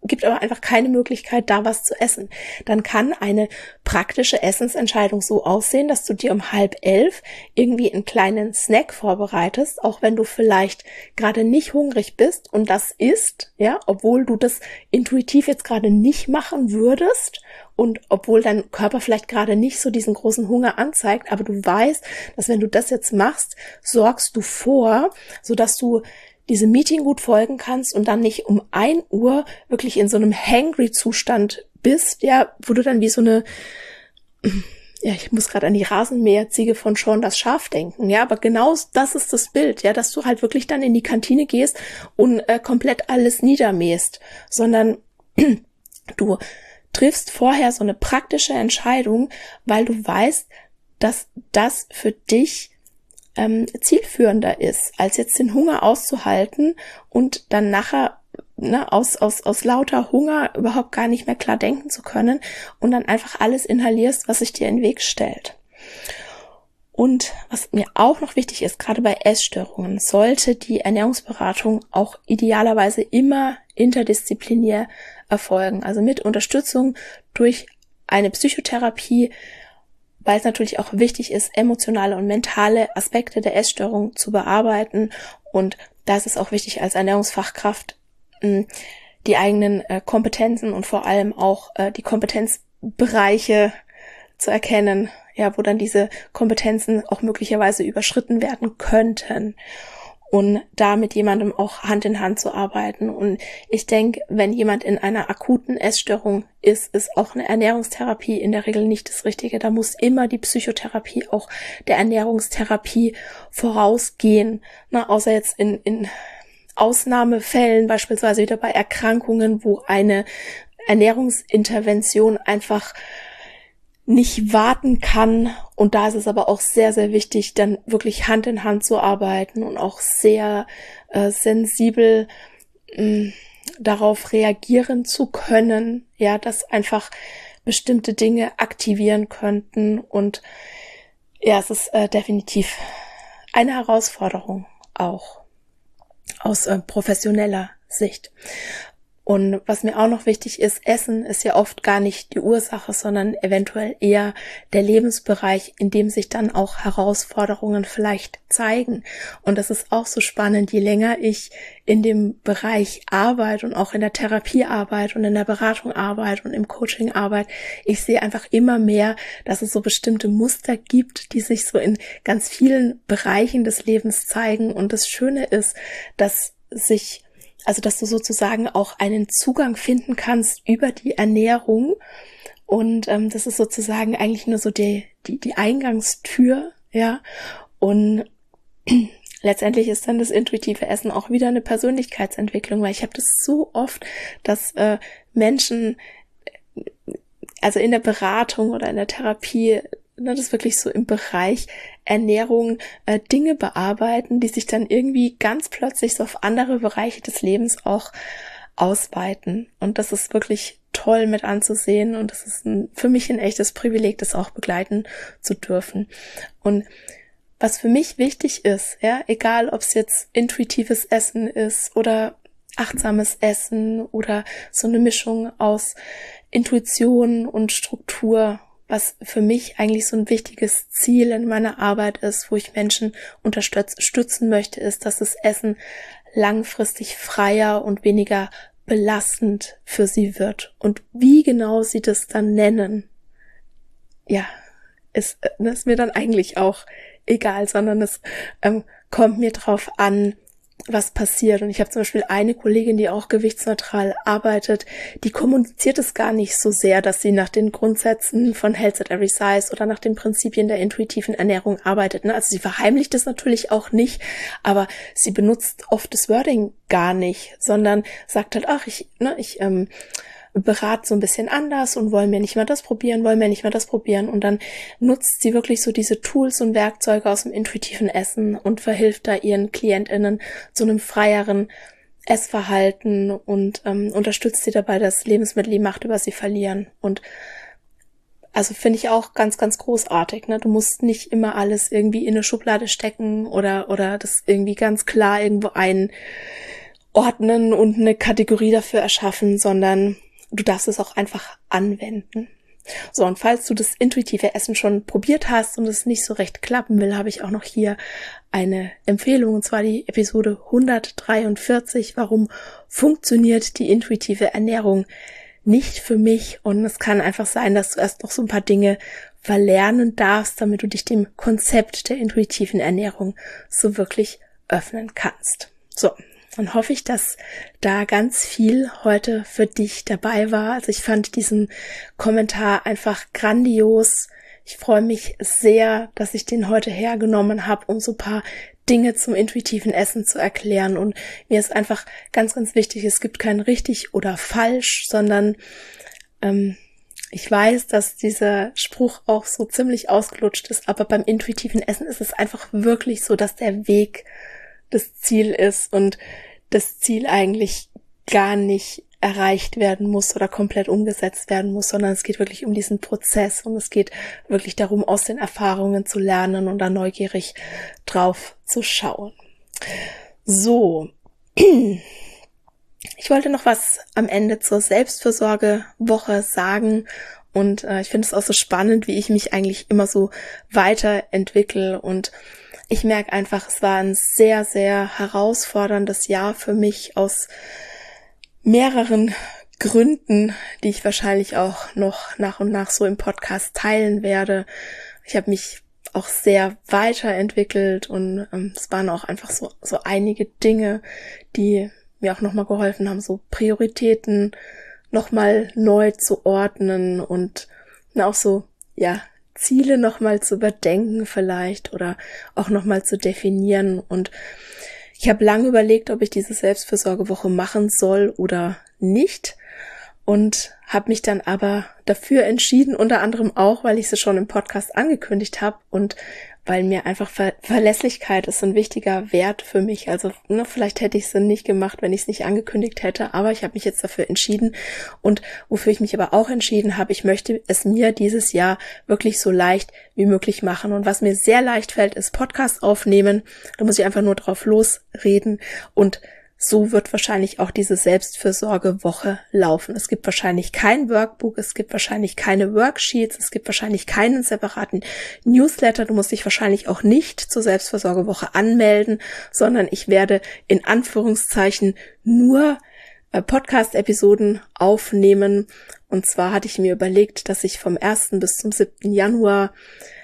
gibt aber einfach keine Möglichkeit, da was zu essen. Dann kann eine praktische Essensentscheidung so aussehen, dass du dir um 10:30 irgendwie einen kleinen Snack vorbereitest, auch wenn du vielleicht gerade nicht hungrig bist und das isst, ja, obwohl du das intuitiv jetzt gerade nicht machen würdest und obwohl dein Körper vielleicht gerade nicht so diesen großen Hunger anzeigt, aber du weißt, dass wenn du das jetzt machst, sorgst du vor, sodass du diesem Meeting gut folgen kannst und dann nicht um 1 Uhr wirklich in so einem Hangry-Zustand bist, ja, wo du dann wie so eine, ja, ich muss gerade an die Rasenmäherziege von Shaun das Schaf denken, ja, aber genau das ist das Bild, ja, dass du halt wirklich dann in die Kantine gehst und komplett alles niedermähst, sondern du triffst vorher so eine praktische Entscheidung, weil du weißt, dass das für dich zielführender ist, als jetzt den Hunger auszuhalten und dann nachher aus lauter Hunger überhaupt gar nicht mehr klar denken zu können und dann einfach alles inhalierst, was sich dir in den Weg stellt. Und was mir auch noch wichtig ist, gerade bei Essstörungen, sollte die Ernährungsberatung auch idealerweise immer interdisziplinär erfolgen, also mit Unterstützung durch eine Psychotherapie, weil es natürlich auch wichtig ist, emotionale und mentale Aspekte der Essstörung zu bearbeiten. Und da ist es auch wichtig, als Ernährungsfachkraft die eigenen Kompetenzen und vor allem auch die Kompetenzbereiche zu erkennen, ja, wo dann diese Kompetenzen auch möglicherweise überschritten werden könnten. Und da mit jemandem auch Hand in Hand zu arbeiten. Und ich denke, wenn jemand in einer akuten Essstörung ist auch eine Ernährungstherapie in der Regel nicht das Richtige. Da muss immer die Psychotherapie auch der Ernährungstherapie vorausgehen. Außer jetzt in Ausnahmefällen, beispielsweise wieder bei Erkrankungen, wo eine Ernährungsintervention einfach nicht warten kann. Und da ist es aber auch sehr, sehr wichtig, dann wirklich Hand in Hand zu arbeiten und auch sehr sensibel darauf reagieren zu können, ja, dass einfach bestimmte Dinge aktivieren könnten. Und ja, es ist definitiv eine Herausforderung auch aus professioneller Sicht. Und was mir auch noch wichtig ist, Essen ist ja oft gar nicht die Ursache, sondern eventuell eher der Lebensbereich, in dem sich dann auch Herausforderungen vielleicht zeigen. Und das ist auch so spannend, je länger ich in dem Bereich arbeite und auch in der Therapie arbeite und in der Beratung arbeite und im Coaching arbeite, ich sehe einfach immer mehr, dass es so bestimmte Muster gibt, die sich so in ganz vielen Bereichen des Lebens zeigen. Und das Schöne ist, dass du sozusagen auch einen Zugang finden kannst über die Ernährung. Und das ist sozusagen eigentlich nur so die Eingangstür, ja. Und letztendlich ist dann das intuitive Essen auch wieder eine Persönlichkeitsentwicklung, weil ich habe das so oft, dass Menschen, also in der Beratung oder in der Therapie, das ist wirklich so im Bereich Ernährung Dinge bearbeiten, die sich dann irgendwie ganz plötzlich so auf andere Bereiche des Lebens auch ausweiten. Und das ist wirklich toll mit anzusehen und das ist für mich ein echtes Privileg, das auch begleiten zu dürfen. Und was für mich wichtig ist, ja, egal ob es jetzt intuitives Essen ist oder achtsames Essen oder so eine Mischung aus Intuition und Struktur, was für mich eigentlich so ein wichtiges Ziel in meiner Arbeit ist, wo ich Menschen unterstützen möchte, ist, dass das Essen langfristig freier und weniger belastend für sie wird. Und wie genau sie das dann nennen, ja, ist mir dann eigentlich auch egal, sondern es kommt mir drauf an, was passiert. Und ich habe zum Beispiel eine Kollegin, die auch gewichtsneutral arbeitet, die kommuniziert es gar nicht so sehr, dass sie nach den Grundsätzen von Health at Every Size oder nach den Prinzipien der intuitiven Ernährung arbeitet. Also sie verheimlicht es natürlich auch nicht, aber sie benutzt oft das Wording gar nicht, sondern sagt halt, ich berate so ein bisschen anders und wollen wir nicht mal das probieren. Und dann nutzt sie wirklich so diese Tools und Werkzeuge aus dem intuitiven Essen und verhilft da ihren KlientInnen zu einem freieren Essverhalten und unterstützt sie dabei, dass Lebensmittel die Macht über sie verlieren. Und also finde ich auch ganz, ganz großartig, ne? Du musst nicht immer alles irgendwie in eine Schublade stecken oder das irgendwie ganz klar irgendwo ordnen und eine Kategorie dafür erschaffen, sondern du darfst es auch einfach anwenden. So, und falls du das intuitive Essen schon probiert hast und es nicht so recht klappen will, habe ich auch noch hier eine Empfehlung, und zwar die Episode 143, warum funktioniert die intuitive Ernährung nicht für mich? Und es kann einfach sein, dass du erst noch so ein paar Dinge verlernen darfst, damit du dich dem Konzept der intuitiven Ernährung so wirklich öffnen kannst. So, dann hoffe ich, dass da ganz viel heute für dich dabei war. Also ich fand diesen Kommentar einfach grandios. Ich freue mich sehr, dass ich den heute hergenommen habe, um so ein paar Dinge zum intuitiven Essen zu erklären. Und mir ist einfach ganz, ganz wichtig, es gibt kein richtig oder falsch, sondern ich weiß, dass dieser Spruch auch so ziemlich ausgelutscht ist, aber beim intuitiven Essen ist es einfach wirklich so, dass der Weg das Ziel ist und das Ziel eigentlich gar nicht erreicht werden muss oder komplett umgesetzt werden muss, sondern es geht wirklich um diesen Prozess und es geht wirklich darum, aus den Erfahrungen zu lernen und da neugierig drauf zu schauen. So, ich wollte noch was am Ende zur Selbstfürsorgewoche sagen und ich finde es auch so spannend, wie ich mich eigentlich immer so weiterentwickle und ich merke einfach, es war ein sehr, sehr herausforderndes Jahr für mich aus mehreren Gründen, die ich wahrscheinlich auch noch nach und nach so im Podcast teilen werde. Ich habe mich auch sehr weiterentwickelt und es waren auch einfach so einige Dinge, die mir auch nochmal geholfen haben, so Prioritäten nochmal neu zu ordnen und auch so, Ziele nochmal zu überdenken vielleicht oder auch nochmal zu definieren. Und ich habe lange überlegt, ob ich diese Selbstfürsorgewoche machen soll oder nicht und habe mich dann aber dafür entschieden, unter anderem auch, weil ich sie schon im Podcast angekündigt habe und weil mir einfach Verlässlichkeit ist ein wichtiger Wert für mich. Also vielleicht hätte ich es nicht gemacht, wenn ich es nicht angekündigt hätte, aber ich habe mich jetzt dafür entschieden und wofür ich mich aber auch entschieden habe, ich möchte es mir dieses Jahr wirklich so leicht wie möglich machen und was mir sehr leicht fällt, ist Podcast aufnehmen. Da muss ich einfach nur drauf losreden und so wird wahrscheinlich auch diese Selbstfürsorgewoche laufen. Es gibt wahrscheinlich kein Workbook, es gibt wahrscheinlich keine Worksheets, es gibt wahrscheinlich keinen separaten Newsletter. Du musst dich wahrscheinlich auch nicht zur Selbstfürsorgewoche anmelden, sondern ich werde in Anführungszeichen nur Podcast-Episoden aufnehmen. Und zwar hatte ich mir überlegt, dass ich vom 1. bis zum 7. Januar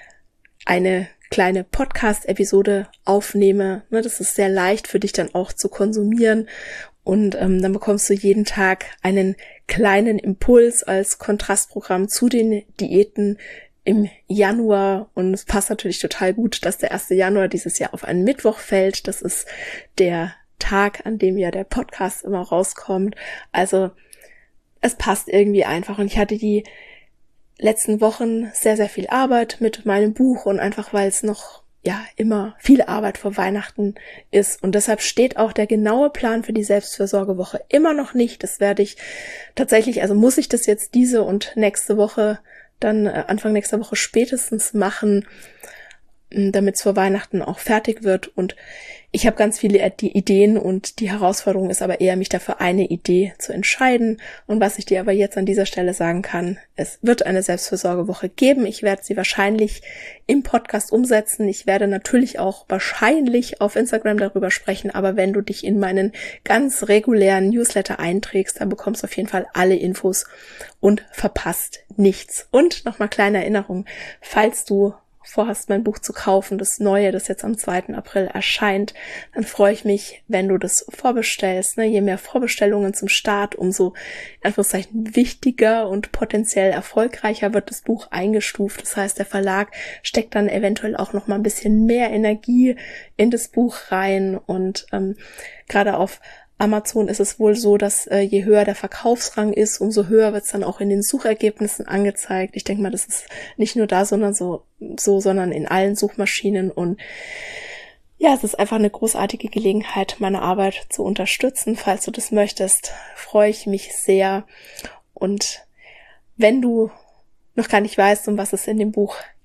eine kleine Podcast-Episode aufnehme. Das ist sehr leicht für dich dann auch zu konsumieren und dann bekommst du jeden Tag einen kleinen Impuls als Kontrastprogramm zu den Diäten im Januar und es passt natürlich total gut, dass der 1. Januar dieses Jahr auf einen Mittwoch fällt. Das ist der Tag, an dem ja der Podcast immer rauskommt. Also es passt irgendwie einfach und ich hatte die letzten Wochen sehr, sehr viel Arbeit mit meinem Buch und einfach, weil es noch immer viel Arbeit vor Weihnachten ist und deshalb steht auch der genaue Plan für die Selbstfürsorgewoche immer noch nicht. Das werde ich tatsächlich, also muss ich das jetzt diese und nächste Woche, dann Anfang nächster Woche spätestens machen, damit es vor Weihnachten auch fertig wird und ich habe ganz viele Ideen und die Herausforderung ist aber eher, mich dafür eine Idee zu entscheiden. Und was ich dir aber jetzt an dieser Stelle sagen kann, es wird eine Selbstfürsorgewoche geben. Ich werde sie wahrscheinlich im Podcast umsetzen. Ich werde natürlich auch wahrscheinlich auf Instagram darüber sprechen, aber wenn du dich in meinen ganz regulären Newsletter einträgst, dann bekommst du auf jeden Fall alle Infos und verpasst nichts. Und nochmal kleine Erinnerung, falls du vorhast, mein Buch zu kaufen, das Neue, das jetzt am 2. April erscheint, dann freue ich mich, wenn du das vorbestellst. Je mehr Vorbestellungen zum Start, umso in Anführungszeichen wichtiger und potenziell erfolgreicher wird das Buch eingestuft. Das heißt, der Verlag steckt dann eventuell auch noch mal ein bisschen mehr Energie in das Buch rein und gerade auf Amazon ist es wohl so, dass je höher der Verkaufsrang ist, umso höher wird es dann auch in den Suchergebnissen angezeigt. Ich denke mal, das ist nicht nur da, sondern sondern in allen Suchmaschinen. Und ja, es ist einfach eine großartige Gelegenheit, meine Arbeit zu unterstützen. Falls du das möchtest, freue ich mich sehr. Und wenn du noch gar nicht weißt, um was es in dem Buch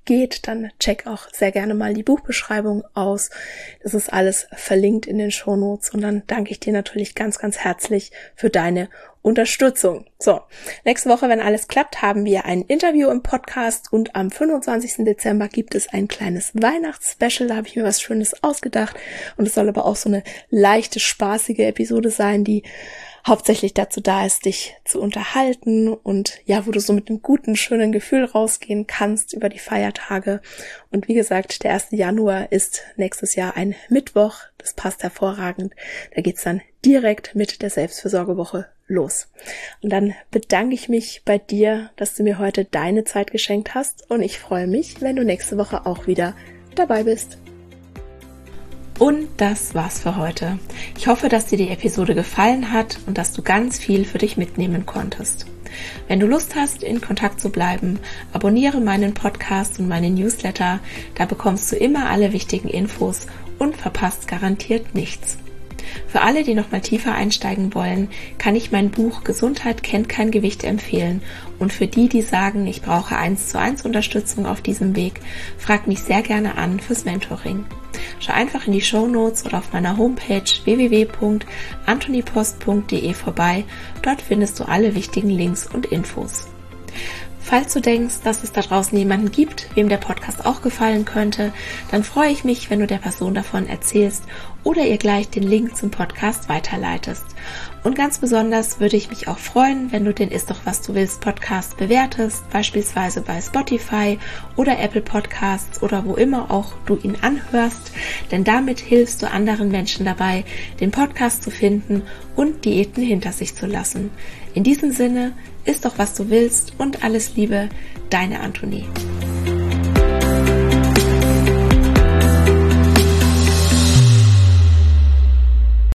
geht, dann check auch sehr gerne mal die Buchbeschreibung aus. Das ist alles verlinkt in den Shownotes und dann danke ich dir natürlich ganz, ganz herzlich für deine Unterstützung. So, nächste Woche, wenn alles klappt, haben wir ein Interview im Podcast und am 25. Dezember gibt es ein kleines Weihnachtsspecial. Da habe ich mir was Schönes ausgedacht und es soll aber auch so eine leichte, spaßige Episode sein, die hauptsächlich dazu da ist, dich zu unterhalten und ja, wo du so mit einem guten, schönen Gefühl rausgehen kannst über die Feiertage. Und wie gesagt, der 1. Januar ist nächstes Jahr ein Mittwoch. Das passt hervorragend. Da geht's dann direkt mit der Selbstfürsorgewoche los. Und dann bedanke ich mich bei dir, dass du mir heute deine Zeit geschenkt hast und ich freue mich, wenn du nächste Woche auch wieder dabei bist. Und das war's für heute. Ich hoffe, dass dir die Episode gefallen hat und dass du ganz viel für dich mitnehmen konntest. Wenn du Lust hast, in Kontakt zu bleiben, abonniere meinen Podcast und meinen Newsletter. Da bekommst du immer alle wichtigen Infos und verpasst garantiert nichts. Für alle, die noch mal tiefer einsteigen wollen, kann ich mein Buch Gesundheit kennt kein Gewicht empfehlen. Und für die, die sagen, ich brauche 1:1 Unterstützung auf diesem Weg, frag mich sehr gerne an fürs Mentoring. Schau einfach in die Shownotes oder auf meiner Homepage www.antonipost.de vorbei. Dort findest du alle wichtigen Links und Infos. Falls du denkst, dass es da draußen jemanden gibt, wem der Podcast auch gefallen könnte, dann freue ich mich, wenn du der Person davon erzählst oder ihr gleich den Link zum Podcast weiterleitest. Und ganz besonders würde ich mich auch freuen, wenn du den Ist doch was du willst Podcast bewertest, beispielsweise bei Spotify oder Apple Podcasts oder wo immer auch du ihn anhörst, denn damit hilfst du anderen Menschen dabei, den Podcast zu finden und Diäten hinter sich zu lassen. In diesem Sinne, ist doch was du willst und alles Liebe, deine Antonie.